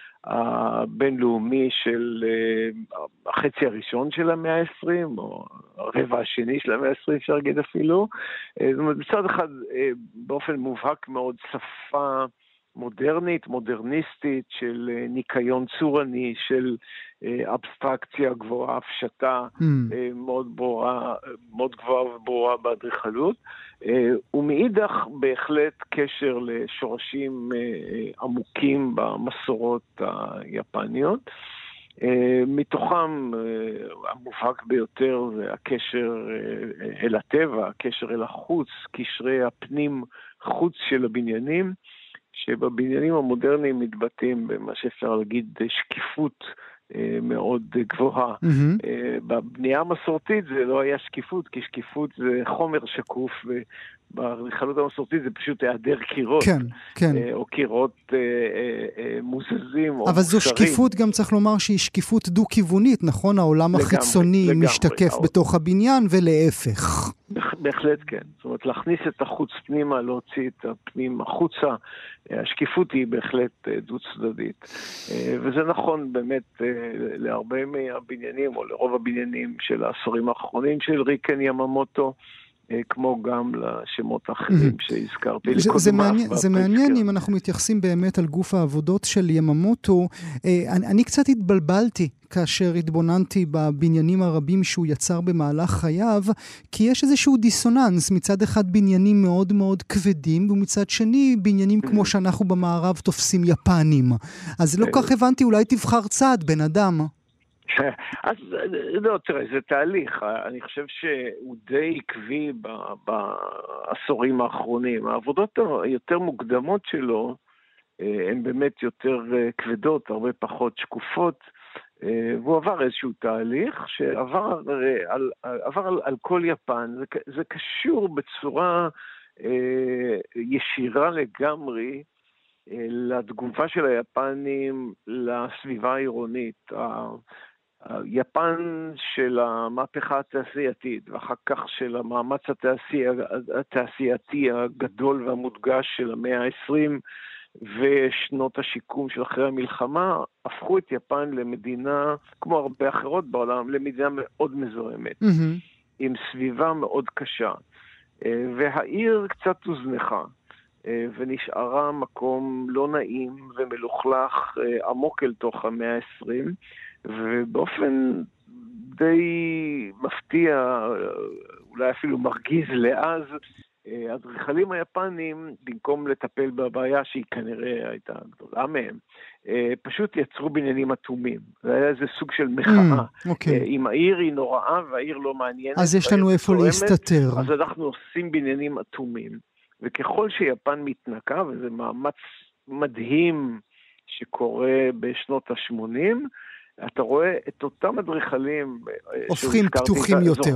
הבינלאומי של החצי הראשון של המאה ה-עשרים, או הרבע השני של המאה ה-עשרים, אפשר להגיד אפילו. זאת אומרת, מצד אחד, באופן מובהק מאוד, שפה מודרנית, מודרניסטית, של ניקיון צורני, של אבסטרקציה גבוהה, הפשטה mm. מאוד ברורה, מאוד גבוהה וברורה באדריכלות, ומאידך בהחלט קשר לשורשים עמוקים במסורות היפניות. מתוכם המובהק ביותר זה הקשר אל הטבע, הקשר אל החוץ, קשרי הפנים חוץ של הבניינים, שבבניינים המודרניים מתבטאים במה שאפשר להגיד שקיפות מאוד גבוהה. Mm-hmm. בבנייה המסורתית זה לא היה שקיפות, כי שקיפות זה חומר שקוף, ובאדריכלות המסורתית זה פשוט היעדר קירות, כן, כן. או קירות מוזזים. אבל זו שקיפות, גם צריך לומר שהיא שקיפות דו-כיוונית, נכון? העולם לגמרי, החיצוני לגמרי, משתקף לגמרי. בתוך הבניין ולהפך. בהחלט כן. זאת אומרת, להכניס את החוץ פנימה, להוציא את הפנים החוצה, השקיפות היא בהחלט דו-צדדית. וזה נכון באמת להרבה מהבניינים, או לרוב הבניינים של העשורים האחרונים של ריקן יממוטו, כמו גם לשמות האחרים שהזכרתי. זה, זה מעניין, זה מעניין אם אנחנו מתייחסים באמת על גוף העבודות של יממוטו. אני, אני קצת התבלבלתי כאשר התבוננתי בבניינים הרבים שהוא יצר במהלך חייו, כי יש איזשהו דיסוננס, מצד אחד בניינים מאוד מאוד כבדים, ומצד שני בניינים כמו שאנחנו במערב תופסים יפנים. אז לא כך הבנתי, אולי תבחר צד, בן אדם. אז לא, תראה, זה תהליך. אני חושב שהוא די עקבי בעשורים האחרונים. העבודות היותר מוקדמות שלו הן באמת יותר כבדות, הרבה פחות שקופות, והוא עבר איזשהו תהליך שעבר על, עבר על, על כל יפן. זה, זה קשור בצורה ישירה לגמרי לתגובה של היפנים לסביבה העירונית. היפן של המהפכה התעשייתית, ואחר כך של המאמץ התעשי, התעשייתי הגדול והמודגש של המאה ה-עשרים, ושנות השיקום של אחרי המלחמה, הפכו את יפן למדינה, כמו הרבה אחרות בעולם, למדינה מאוד מזוהמת, mm-hmm. עם סביבה מאוד קשה. והעיר קצת הוזנחה, ונשארה מקום לא נעים ומלוכלך עמוק אל תוך המאה ה-עשרים, ובאופן די מפתיע, אולי אפילו מרגיז לאז, האדריכלים היפנים, במקום לטפל בבעיה שהיא כנראה הייתה גדולה מהם, פשוט יצרו בניינים אטומים. זה היה איזה סוג של מחאה. Mm, okay. אם העיר היא נוראה והעיר לא מעניינת, אז יש לנו איפה להסתתר. אז אנחנו עושים בניינים אטומים. וככל שיפן מתנקה, וזה מאמץ מדהים שקורה בשנות ה-שמונים, אתה רואה את אותם אדריכלים הופכים פתוחים יותר.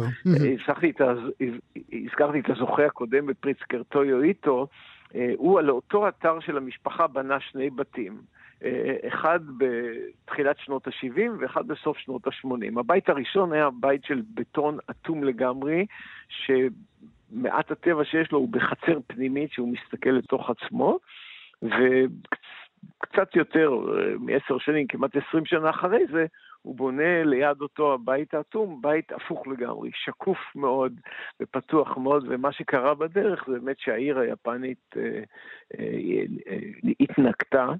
הזכרתי את הזוכה הקודם בפריצקר, טויו איטו, הוא על אותו אתר של המשפחה בנה שני בתים, אחד בתחילת שנות ה-שבעים ואחד בסוף שנות ה-שמונים. הבית הראשון היה בית של בטון אטום לגמרי, שמעט הטבע שיש לו הוא בחצר פנימית שהוא מסתכל לתוך עצמו, וקצת קצת יותר מעשר שנים, כמעט עשרים שנה אחרי זה, הוא בונה ליד אותו הבית האטום, בית הפוך לגמרי, שקוף מאוד ופתוח מאוד, ומה שקרה בדרך זה באמת שהעיר היפנית אה, אה, אה, התנקתה,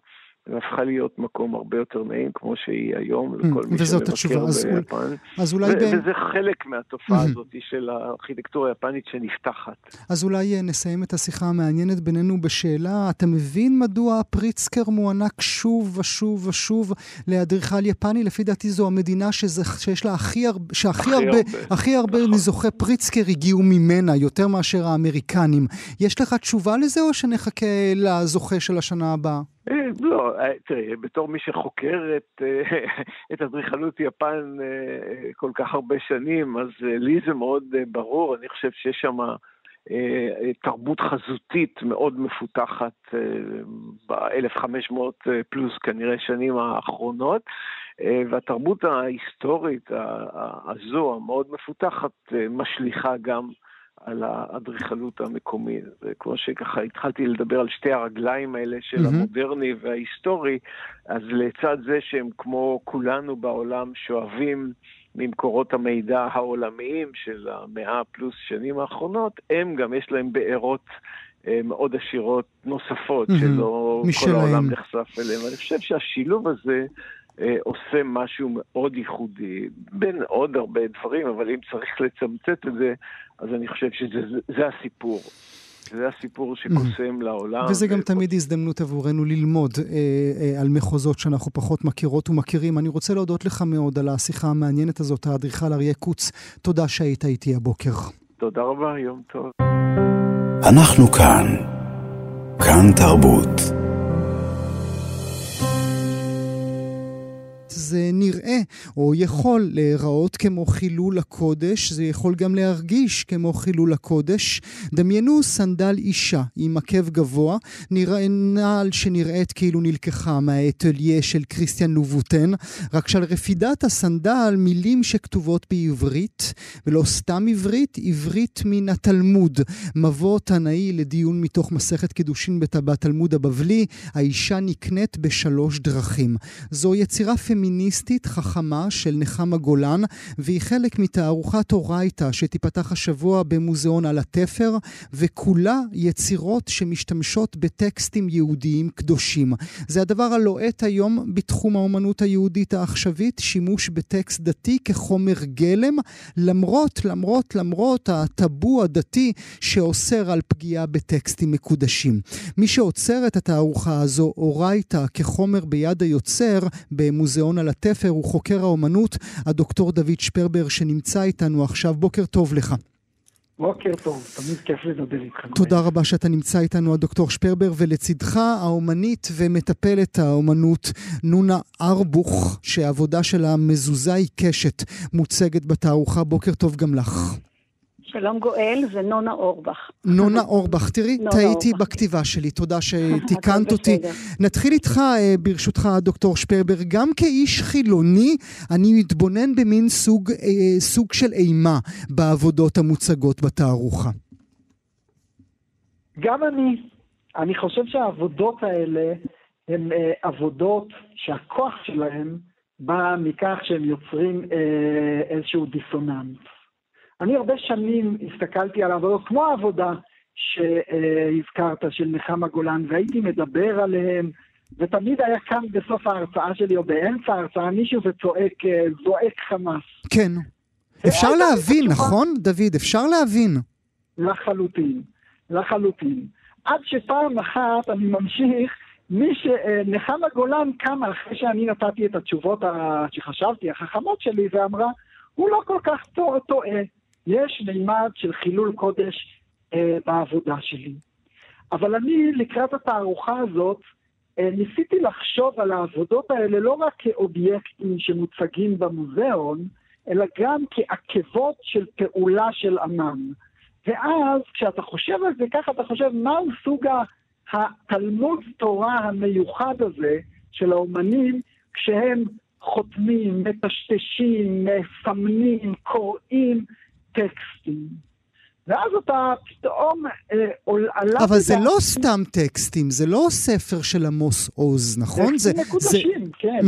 והפכה להיות מקום הרבה יותר נעים, כמו שהיא היום, לכל מי שמבקר ביפן. אז אולי וזה חלק מהתופעה הזאת של הארכיטקטורה היפנית שנפתחת. אז אולי נסיים את השיחה המעניינת בינינו בשאלה, אתה מבין מדוע פריצקר מוענק שוב ושוב ושוב לאדריכל יפני? לפי דעתי זו המדינה שיש לה הכי הרבה, שהכי הרבה, הכי הרבה מזוכי פריצקר הגיעו ממנה, יותר מאשר האמריקנים. יש לך תשובה לזה או שנחכה לזוכה של השנה הבאה? לא, תראה, בתור מי שחוקר את, את אדריכלות יפן כל כך הרבה שנים, אז לי זה מאוד ברור, אני חושב שיש שם תרבות חזותית מאוד מפותחת ב-אלף וחמש מאות פלוס כנראה שנים האחרונות, והתרבות ההיסטורית הזו המאוד מפותחת משליחה גם על האדריכלות המקומית. וכמו שככה התחלתי לדבר על שתי הרגליים האלה של mm-hmm. המודרני וההיסטורי, אז לצד זה שהם כמו כולנו בעולם שואבים ממקורות המידע העולמיים של המאה פלוס שנים האחרונות, הם גם יש להם בארות אה, מאוד עשירות נוספות, mm-hmm. שלא משלהם. כל העולם נחשף אליהם. אני חושב שהשילוב הזה עושה משהו מאוד ייחודי, בין עוד הרבה דברים, אבל אם צריך לצמצת את זה, אז אני חושב שזה הסיפור. זה הסיפור שקוסם לעולם. וזה גם תמיד הזדמנות עבורנו ללמוד על מחוזות שאנחנו פחות מכירות ומכירים. אני רוצה להודות לך מאוד על השיחה המעניינת הזאת, האדריכל אריה קוץ. תודה שהיית איתי הבוקר. תודה רבה, יום טוב. אנחנו כאן. כאן תרבות. זה נראה או יכול להיראות כמו חילול הקודש, זה יכול גם להרגיש כמו חילול הקודש. דמיינו סנדל אישה עם עקב גבוה, נראה נעל שנראית כאילו נלקחה מהאטליה של קריסטיאן לובוטן, רק שעל רפידת הסנדל מילים שכתובות בעברית, ולא סתם עברית, עברית מן התלמוד, מבוא תנאי לדיון מתוך מסכת קידושין בתלמוד הבבלי. האישה נקנית בשלוש דרכים. זו יצירה פמיניסטית חכמה של נחמה גולן, והיא חלק מתערוכת אורייתא שתיפתח השבוע במוזיאון על התפר, וכולה יצירות שמשתמשות בטקסטים יהודיים קדושים. זה הדבר הלוהט היום בתחום האומנות היהודית העכשווית, שימוש בטקסט דתי כחומר גלם, למרות, למרות, למרות הטאבו הדתי שאוסר על פגיעה בטקסטים מקודשים. מי שעוצר את התערוכה הזו, אורייתא, כחומר ביד היוצר במוזיאון על התפר, הוא חוקר האומנות, הדוקטור דוד שפרבר, שנמצא איתנו עכשיו. בוקר טוב לך. בוקר טוב, תמיד כיף לדבר איתך. תודה רבה שאתה נמצא איתנו, הדוקטור שפרבר, ולצדך האומנית ומטפלת האומנות נונה ארבוך, שהעבודה שלה מזוזה היא קשת, מוצגת בתערוכה. בוקר טוב גם לך. שלום גואל, זה נונה אורבך. נונה אורבך, תראי, טעיתי בכתיבה שלי, תודה שתיקנת אותי. נתחיל איתך, ברשותך, דוקטור שפרבר, גם כאיש חילוני, אני מתבונן במין סוג, סוג של אימה בעבודות המוצגות בתערוכה. גם אני, אני חושב שהעבודות האלה הן עבודות שהכוח שלהן בא מכך שהם יוצרים איזשהו דיסוננס. אני הרבה שנים הסתכלתי על העבודות, כמו העבודה שהזכרת של נחמה גולן, והייתי מדבר עליהם, ותמיד היה כאן בסוף ההרצאה שלי, או באמצע ההרצאה, מישהו וצועק, זועק חמאס. כן. אפשר להבין, נכון, דוד? אפשר להבין. לחלוטין, לחלוטין. עד שפעם אחת אני ממשיך, מי שנחמה גולן קמה אחרי שאני נתתי את התשובות שחשבתי, החכמות שלי, ואמרה, הוא לא כל כך טועה. יש מימד של חילול קודש אה, בעבודה שלי. אבל אני לקראת התערוכה הזאת, אה, ניסיתי לחשוב על העבודות האלה לא רק כאובייקטים שמוצגים במוזיאון, אלא גם כעקבות של פעולה של אמן. ואז כשאתה חושב על זה ככה, אתה חושב מהו סוג התלמוד תורה המיוחד הזה של האומנים, כשהם חותמים, מטשטשים, מסמנים, קוראים טקסטים. ואז אתה פתאום אה, עלה... אבל זה לא סתם טקסטים, זה לא ספר של עמוס עוז, נכון? טקסטים זה, מקודשים, זה... כן.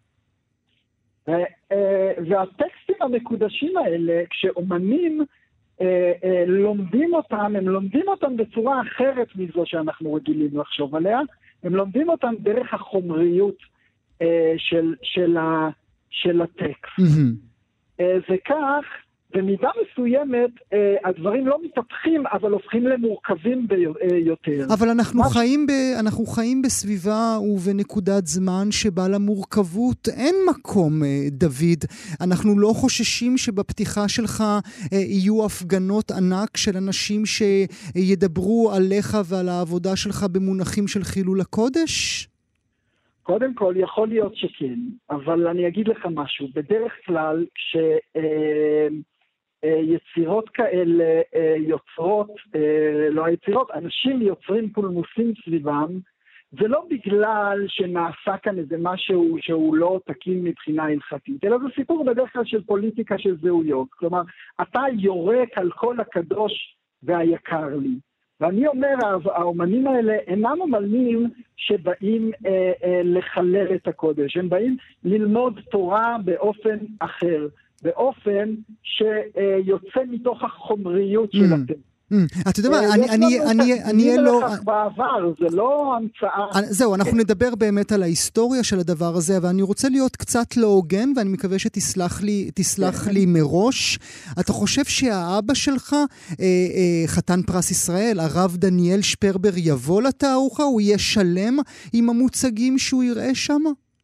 ו, אה, והטקסטים המקודשים האלה, כשאומנים אה, אה, לומדים אותם, הם לומדים אותם בצורה אחרת מזו שאנחנו רגילים לחשוב עליה, הם לומדים אותם דרך החומריות אה, של, של, ה, של הטקסט. Mm-hmm. אה, וכך, במידה מסוימת, אה, הדברים לא מתפתחים, אבל הופכים למורכבים ביותר. אבל אנחנו חיים, ב, אנחנו חיים בסביבה ובנקודת זמן שבה למורכבות אין מקום, אה, דוד. אנחנו לא חוששים שבפתיחה שלך אה, יהיו הפגנות ענק של אנשים שידברו עליך ועל העבודה שלך במונחים של חילול הקודש? קודם כל, יכול להיות שכן, אבל אני אגיד לך משהו. בדרך כלל, כש... אה, יצירות כאלה יוצרות, לא היצירות, אנשים יוצרים פולמוסים סביבם, זה לא בגלל שנעשה כאן איזה משהו שהוא לא תקין מבחינה הלכתית, אלא זה סיפור בדרך כלל של פוליטיקה של זהויות. כלומר, אתה יורק על כל הקדוש והיקר לי. ואני אומר, האומנים האלה אינם אומנים שבאים אה, אה, לחלל את הקודש, הם באים ללמוד תורה באופן אחר. באופן שיוצא מתוך החומריות של הטקסט. אתה יודע מה, אני אהיה לא... בעבר, זה לא המצאה. זהו, אנחנו נדבר באמת על ההיסטוריה של הדבר הזה, אבל אני רוצה להיות קצת לא הוגן, ואני מקווה שתסלח לי, תסלח לי מראש. אתה חושב שהאבא שלך, חתן פרס ישראל, הרב דניאל שפרבר, יבוא לתערוכה? הוא יהיה שלם עם המוצגים שהוא יראה שם?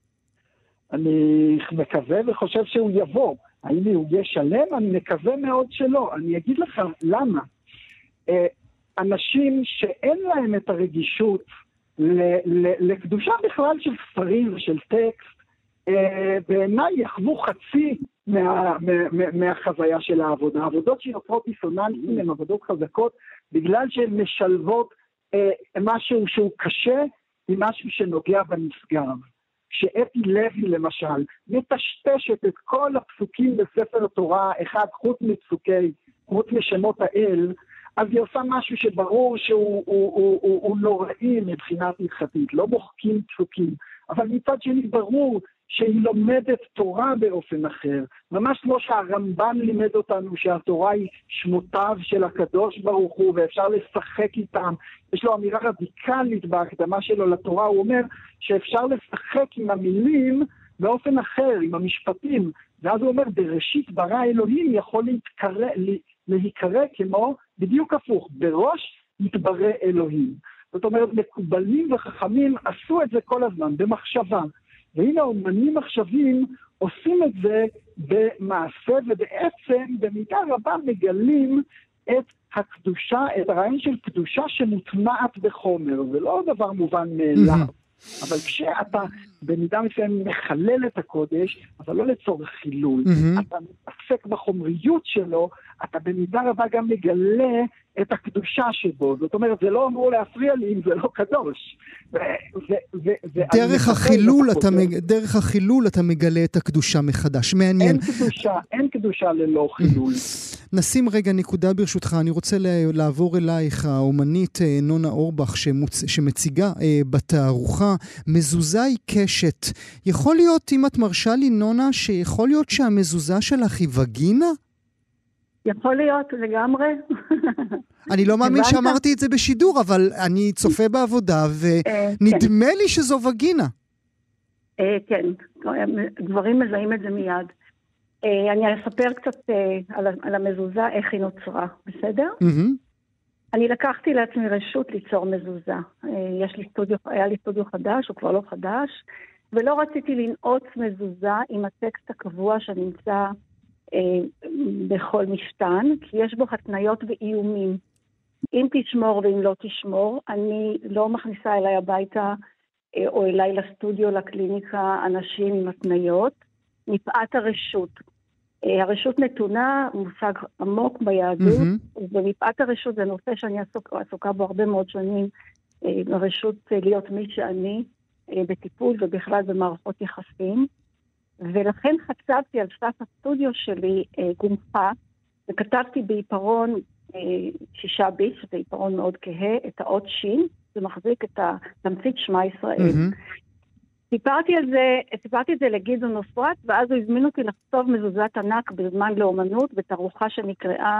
אני מקווה וחושב שהוא יבוא. האם הוא יהיה שלם? אני מקווה מאוד שלא. אני אגיד לך למה. אנשים שאין להם את הרגישות לקדושה בכלל של ספרים ושל טקסט, בעיניי יחוו חצי מה, מה, מהחוויה של העבודה. העבודות שיוצרות דיסוננסים הן עבודות חזקות, בגלל שהן משלבות משהו שהוא קשה עם משהו שנוגע בנשגב. שאתי לוי למשל מטשטשת את כל הפסוקים בספר התורה, אחד חוץ מפסוקי, חוץ משמות האל, אז היא עושה משהו שברור שהוא הוא, הוא, הוא, הוא נוראי מבחינת הלכתית, לא מוחקים פסוקים, אבל מצד שני ברור שהיא לומדת תורה באופן אחר, ממש כמו שהרמב"ן לימד אותנו שהתורה היא שמותיו של הקדוש ברוך הוא ואפשר לשחק איתם. יש לו אמירה רדיקלית בהקדמה שלו לתורה, הוא אומר שאפשר לשחק עם המילים באופן אחר, עם המשפטים, ואז הוא אומר בראשית ברא אלוהים יכול להתקרא, להיקרא כמו בדיוק הפוך, בראש יתברא אלוהים. זאת אומרת, מקובלים וחכמים עשו את זה כל הזמן במחשבה, והנה האומנים עכשוויים עושים את זה במעשה, ובעצם במידה רבה מגלים את הקדושה, את הרעיון של קדושה שמוטמעת בחומר. זה לא דבר מובן מאליו. אבל כשאתה במידה מסוים מחלל את הקודש, אבל לא לצורך חילול, אתה מתעסק בחומריות שלו, אתה במידה רבה גם מגלה את הקדושה שבו. זאת אומרת, זה לא אמור להפריע לי אם זה לא קדוש. דרך החילול, אתה, דרך החילול אתה מגלה את הקדושה מחדש. מעניין. אין קדושה, אין קדושה ללא חילול. נשים רגע נקודה ברשותך. אני רוצה לעבור אלייך, האומנית נונה אורבך, שמוצ... שמציגה אה, בתערוכה, מזוזה היא קשת. יכול להיות, אם את מרשה לי, נונה, שיכול להיות שהמזוזה שלך היא וגינה? יכול להיות, לגמרי. אני לא מאמין שאמרתי את זה בשידור, אבל אני צופה בעבודה, ונדמה לי שזו וגינה. כן, גברים מזהים את זה מיד. אני אספר קצת על המזוזה, איך היא נוצרה, בסדר? אני לקחתי לעצמי רשות ליצור מזוזה. יש לי סטודיו, היה לי סטודיו חדש, הוא כבר לא חדש, ולא רציתי לנעוץ מזוזה עם הטקסט הקבוע שנמצא בכל משתן, כי יש בו התניות ואיומים. אם תשמור ואם לא תשמור, אני לא מכניסה אליי הביתה או אליי לסטודיו, לקליניקה, אנשים עם התניות, מפאת הרשות. הרשות נתונה, מושג עמוק ביהדות, mm-hmm. ומפאת הרשות זה נושא שאני עסוק, עסוקה בו הרבה מאוד שנים, הרשות להיות מי שאני, בטיפול ובכלל במערכות יחסים, ולכן חצבתי על סף הסטודיו שלי אה, גומפה, וכתבתי בעיפרון אה, שישה ביט, שזה עיפרון מאוד כהה, את האות שין, זה מחזיק את התמצית שמה ישראל. Mm-hmm. סיפרתי על זה, סיפרתי את זה לגדעון נוסרת, ואז הוא הזמין אותי לכתוב מזוזת ענק בזמן לאומנות, בתערוכה שנקראה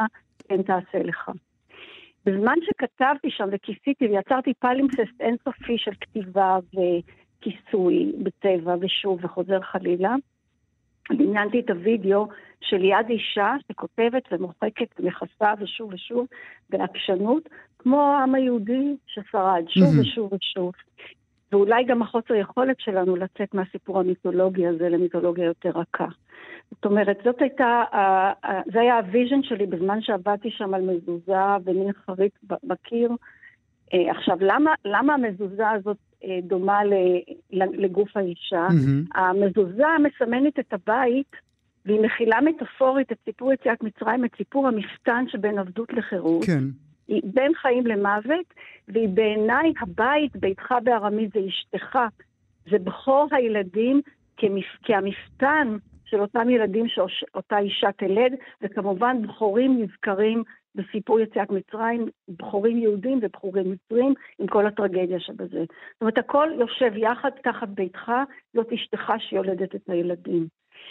כן תעשה לך. בזמן שכתבתי שם וכיסיתי ויצרתי פלימפסט אינסופי של כתיבה וכיסוי בצבע ושוב וחוזר חלילה, דמיינתי את הוידאו של יד אישה שכותבת ומוחקת ומכסה ושוב ושוב בעקשנות, כמו העם היהודי ששרד שוב mm-hmm. ושוב ושוב. ואולי גם החוסר יכולת שלנו לצאת מהסיפור המיתולוגי הזה למיתולוגיה יותר רכה. זאת אומרת, זאת הייתה, זה היה הוויז'ן שלי בזמן שעבדתי שם על מזוזה ומין חריט בקיר. עכשיו, למה, למה המזוזה הזאת דומה לגוף האישה? Mm-hmm. המזוזה מסמנת את הבית, והיא מכילה מטאפורית את סיפור יציאת מצרים, את סיפור המפתן שבין עבדות לחירות. כן. היא בין חיים למוות, והיא בעיניי הבית, ביתך בארמית זה אשתך, זה בכור הילדים כמפ... כהמפתן של אותם ילדים שאותה אישה תלד, וכמובן בכורים נזכרים בסיפור יציאת מצרים, בכורים יהודים ובכורים מצרים, עם כל הטרגדיה שבזה. זאת אומרת, הכל יושב יחד תחת ביתך, זאת אשתך שיולדת את הילדים.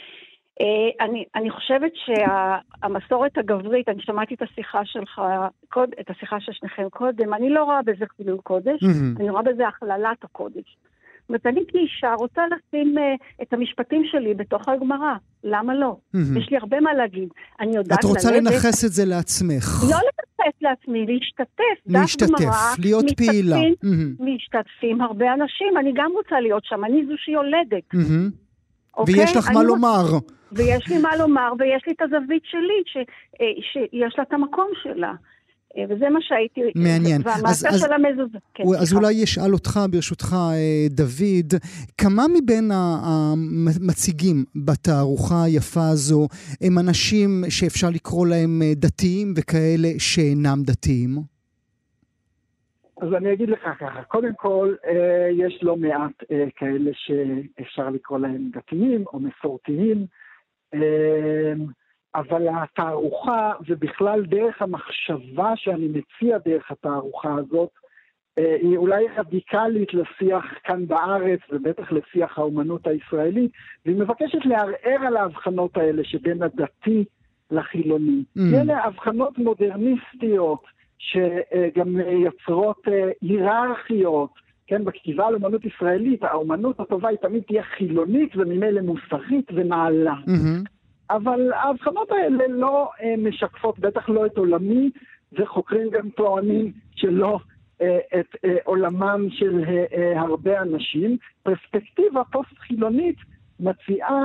אני, אני חושבת שהמסורת הגברית, אני שמעתי את השיחה שלך, את השיחה של שניכם קודם, אני לא רואה בזה חילול קודש, mm-hmm. אני רואה בזה הכללת הקודש. זאת אומרת, אני כאישה רוצה לשים uh, את המשפטים שלי בתוך הגמרא, למה לא? Mm-hmm. יש לי הרבה מה להגיד. אני יודעת את רוצה ללדת, לנחס את זה לעצמך. לא לנחס לעצמי, להשתתף. להשתתף, גמרא, להיות פעילה. Mm-hmm. משתתפים הרבה אנשים, אני גם רוצה להיות שם, אני זו שיולדת. Mm-hmm. אוקיי? ויש לך מה לומר. ויש לי מה לומר, ויש לי את הזווית שלי, ש, שיש לה את המקום שלה. וזה מה שהייתי... מעניין. והמעשה של המזוזה. כן, אז סליחה. אולי ישאל אותך, ברשותך, דוד, כמה מבין המציגים בתערוכה היפה הזו, הם אנשים שאפשר לקרוא להם דתיים, וכאלה שאינם דתיים? אז אני אגיד לך ככה, קודם כל, יש לא מעט כאלה שאפשר לקרוא להם דתיים או מסורתיים, אבל התערוכה, ובכלל דרך המחשבה שאני מציע דרך התערוכה הזאת, היא אולי רדיקלית לשיח כאן בארץ, ובטח לשיח האומנות הישראלית, והיא מבקשת לערער על ההבחנות האלה שבין הדתי לחילוני. Mm. אלה הבחנות מודרניסטיות, שגם יוצרות היררכיות, כן, בכתיבה על אומנות ישראלית, האומנות הטובה היא תמיד תהיה חילונית וממילא מוסרית ונעלה. Mm-hmm. אבל ההבחנות האלה לא אה, משקפות, בטח לא את עולמי, וחוקרים גם טוענים שלא אה, את אה, עולמם של אה, אה, הרבה אנשים. פרספקטיבה פוסט-חילונית מציעה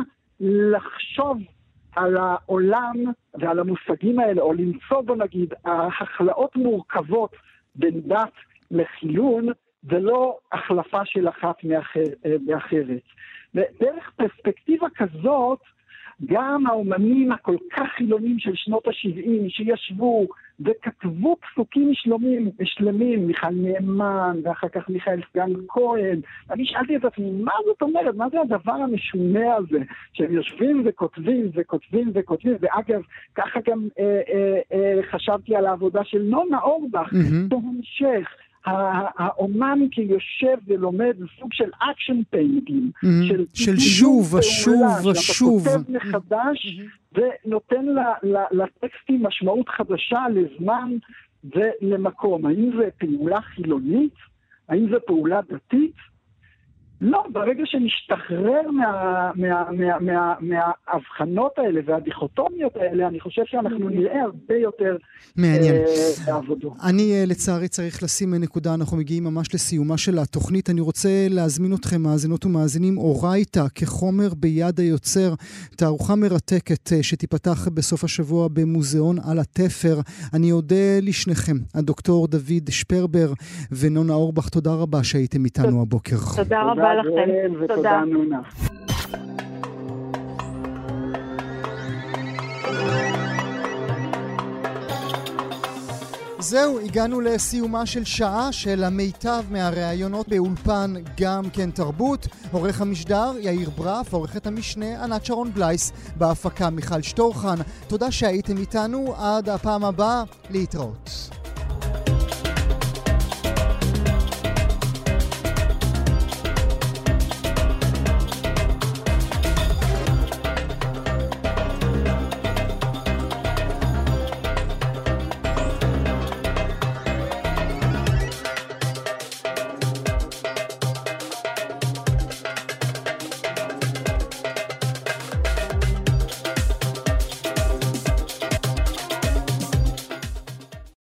לחשוב על העולם ועל המושגים האלה, או למצוא בו נגיד, החלאות מורכבות בין דת לחילון, ולא החלפה של אחת מאחר, מאחרת. ודרך פרספקטיבה כזאת, גם האומנים הכל כך חילונים של שנות ה-שבעים, שישבו וכתבו פסוקים שלמים, שלמים, מיכל נאמן, ואחר כך מיכאל סגן כהן. אני שאלתי את עצמי, מה זאת אומרת? מה זה הדבר המשונה הזה? שהם יושבים וכותבים וכותבים וכותבים, ואגב, ככה גם אה, אה, אה, חשבתי על העבודה של נונה אורבך, mm-hmm. בהמשך. האומן כיושב ולומד סוג של אקשן פיינטינג, של, של שוב ושוב ושוב. שאתה כותב מחדש ונותן לטקסטים משמעות חדשה לזמן ולמקום. האם זה פעולה חילונית? האם זה פעולה דתית? לא, ברגע שנשתחרר מה, מה, מה, מה, מההבחנות האלה והדיכוטומיות האלה, אני חושב שאנחנו נראה הרבה יותר מעניין. אה, עבודות. אני לצערי צריך לשים נקודה, אנחנו מגיעים ממש לסיומה של התוכנית. אני רוצה להזמין אתכם, מאזינות ומאזינים, אורייתא כחומר ביד היוצר, תערוכה מרתקת שתיפתח בסוף השבוע במוזיאון על התפר. אני אודה לשניכם, הדוקטור דוד שפרבר ונונה אורבך, תודה רבה שהייתם איתנו הבוקר. תודה רבה. לכם. ותודה נונה. זהו, הגענו לסיומה של שעה של המיטב מהראיונות באולפן גם כן תרבות. עורך המשדר יאיר ברף, עורכת המשנה ענת שרון בלייס, בהפקה מיכל שטורחן. תודה שהייתם איתנו, עד הפעם הבאה, להתראות.